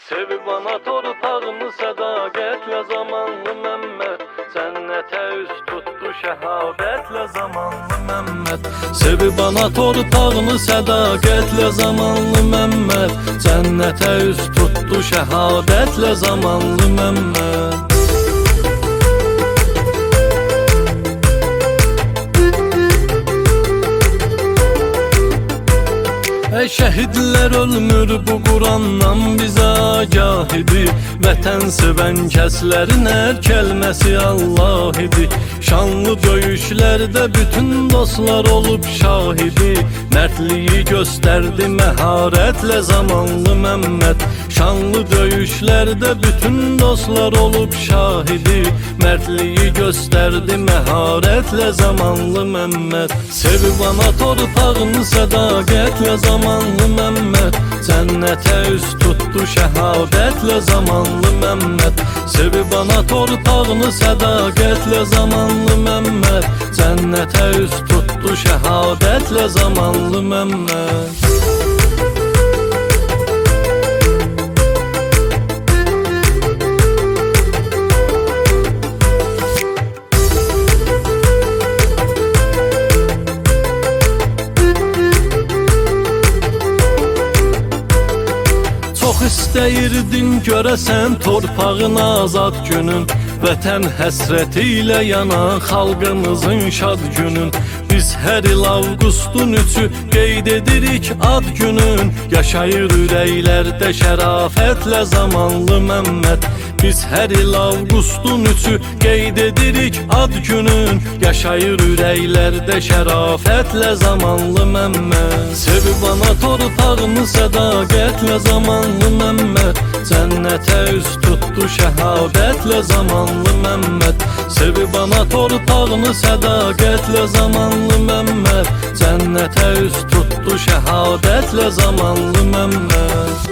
Sevib ana torpağını sədaqətlə zamanlı Məmməd, cənnətə üz tutdu şəhadətlə zamanlı Məmməd. Sevib ana torpağını sədaqətlə zamanlı Məmməd, cənnətə üz tutdu şəhadətlə zamanlı Məmməd. Şəhidlər ölmür bu Qurandan bizə agah idi. Vətən sevən kəslərin hər kəlməsi Allah idi. Şanlı döyüşlərdə bütün dostlar olub şahidi. Mərdliyi göstərdi məharətlə zamanlı Məmməd. Şanlı döyüşlərdə bütün dostlar olub şahidi. Mərdliyi göstərdi məharətlə zamanlı Məmməd. Sevib ana torpağını sədaqətlə zamanlı Məmməd, cənnətə üz tutdu şəhadətlə zamanlı Məmməd. Sevib ana torpağını sədaqətlə zamanlı Məmməd, cənnətə üz tutdu şəhadətlə zamanlı Məmməd. Çox istəyirdin görəsən torpağın azad günün, vətən həsrəti ilə yanan xalqımızın şad günün. Biz hər il avqustun 3-ü qeyd edirik ad günün. Yaşayır ürəklərdə şərafətlə zamanlı Məmməd. Biz hər il avqustun 3-ü qeyd edirik ad günün. Yaşayır ürəklərdə şərafətlə zamanlı Məmməd. Sevib ana torpağını sədaqətlə zamanlı Məmməd, cənnətə üz tutdu şəhadətlə zamanlı Məmməd. Sevib ana torpağını sədaqətlə zamanlı Məmməd, cənnətə üz tutdu şəhadətlə zamanlı Məmməd.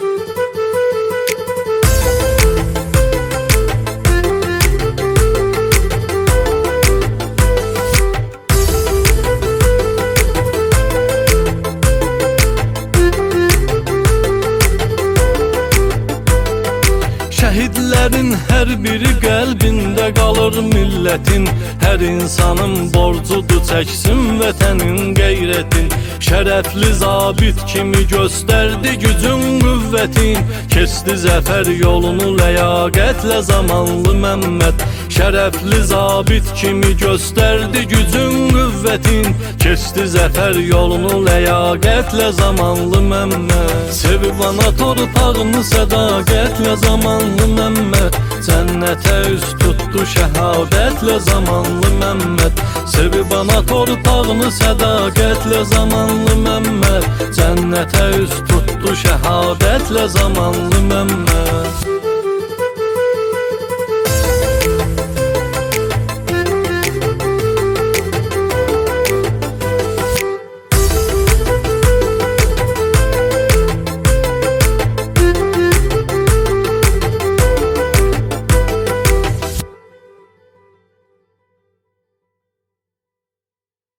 Şəhidlərin hər biri qəlbində qalır millətin. Hər insanın borcudur çəksin vətənin qeyrətin. Şərəfli zabit kimi göstərdi gücün qüvvətin. Keçdi zəfər yolunu ləyaqətlə zamanlı Məmməd. Şərəfli zabit kimi göstərdi gücün qüvvətin. Keçdi zəfər yolunu ləyaqətlə zamanlı Məmməd. Sevib ana torpağını sədaqətlə zamanlı Məmməd, cənnətə üz tutdu şəhadətlə zamanlı Məmməd. Sevib ana torpağını sədaqətlə zamanlı Məmməd, cənnətə üz tutdu şəhadətlə zamanlı Məmməd.